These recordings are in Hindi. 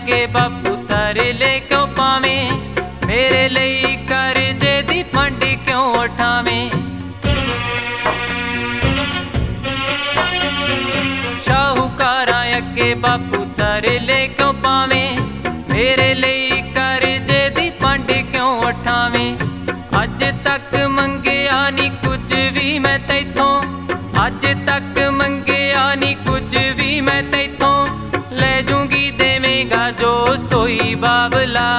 अगे बापू तरले क्यों पावे, मेरे लिए करजे दी फंड क्यों उठावे। शाहूकारा अगे बापू तरले क्यों पावे, मेरे लिए करजे दी फंड क्यों उठावे। अज तक मंगिया नी कुछ भी मैं तैथों, अज तक मंगिया नी कुछ भी मैं तैथों, ले जूंगी देवेगा जो सोई बाबला।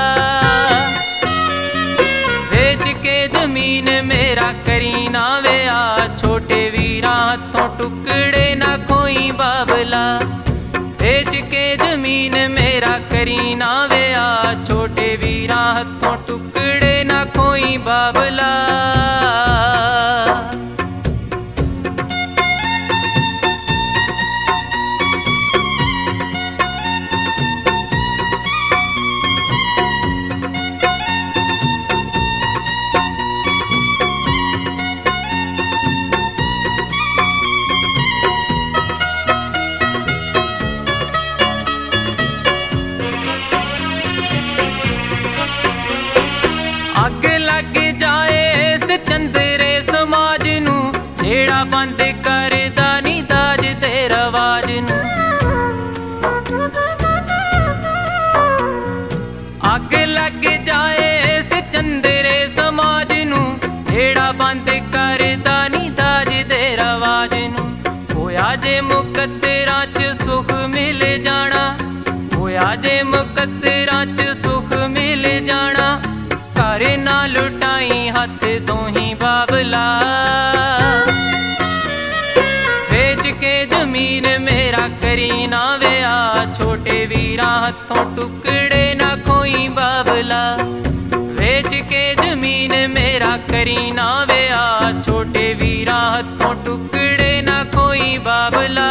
बेच के जमीन मेरा करी ना वेया, छोटे वीरा हाथों टुकड़े ना खोई बाबला। बेच के जमीन मेरा करी ना वेया, छोटे वीरा हाथों टुकड़े ना खोई बाबला। अग लग जाए इस चंदरे समाज नू, जेड़ा बंद करदा नी दाज ते रवाज नू। अग लग जाए इस चंदरे समाज नू, जेड़ा बंद करदा नी दाज ते रवाज नू। होया जे मुकद्दरां च सुख मिल जाना, होया जे मुकद्दरां च सुख मिल जाना, घर ना लुटाई हाथ दोही बाबला। बेच के जमीन मेरा करी ना वेया, छोटे वीरा हाथों टुकड़े ना खोई बाबला। बेच के जमीन मेरा करी ना वेया, छोटे वीरा हाथों टुकड़े ना खोई बाबला।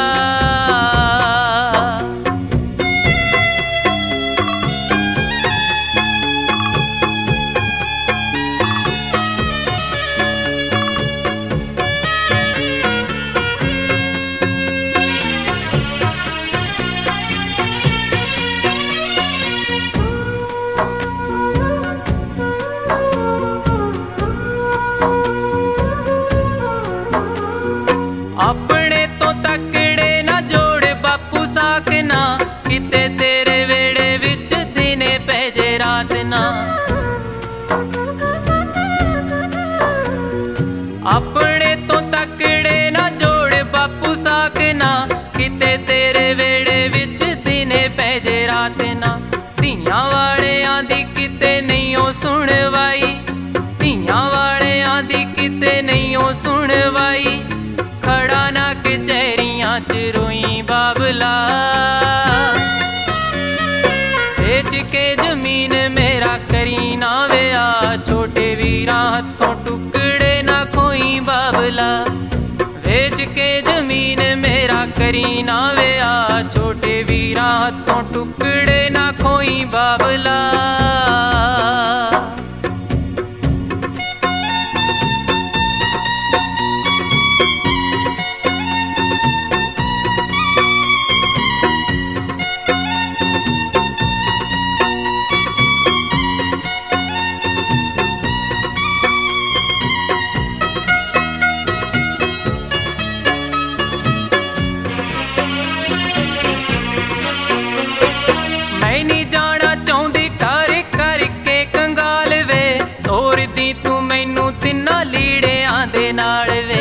अपने तो तकड़े ना जोड़ बापू साकना, किते तेरे वेड़े विच दिने पैजे रात ना। अपने तो तकड़े ना जोड़ बापू साकना, किते तेरे वेड़े विच दिने पैजे रात ना। धियां वालियां दी किते नहीं ओ सुनवाई, धियां वालियां दी किते नहीं ओ सुनवाई, खड़ा ना कचहरियां च रोई बाबला। बेच के जमीन मेरा करी ना वेया, छोटे वीरा हाथों टुकड़े ना खोई बाबला। बेच के जमीन मेरा करी ना वेया, छोटे वीरा हाथों टुकड़े ना खोई बाबला। मैं नहीं जाना चाहती कर करके कंगाल वे, तोर दी तू मैनू तिन्ना लीड़ियां दे नाल वे।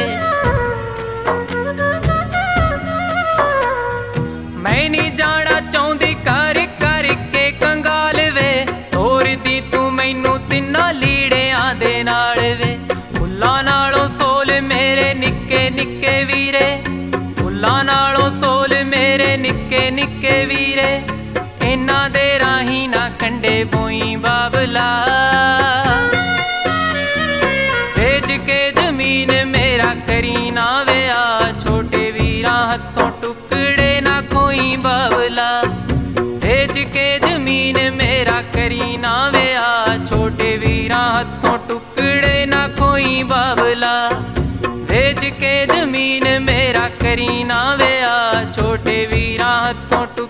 मैं नहीं जाना चाहती कर करके कंगाल वे, तोर दी तू मैनू तिन्ना लीड़ियां दे नाल वे। फुल्लां नालों सोल मेरे निक्के निक्के वीरे, फुल्लां नालों सोल मेरे निक्के निक्के वीरे, इन्हां दे राही ना कंडे बोई बाबला। बेच के जमीन मेरा करी ना वेया, छोटे वीरा हाथों टुकड़े ना खोई बाबला। बेच के जमीन मेरा करी ना वेया, छोटे वीरा हाथों टुकड़े ना खोई बाबला। बेच के जमीन मेरा करी ना वेया, छोटे वीरा हाथों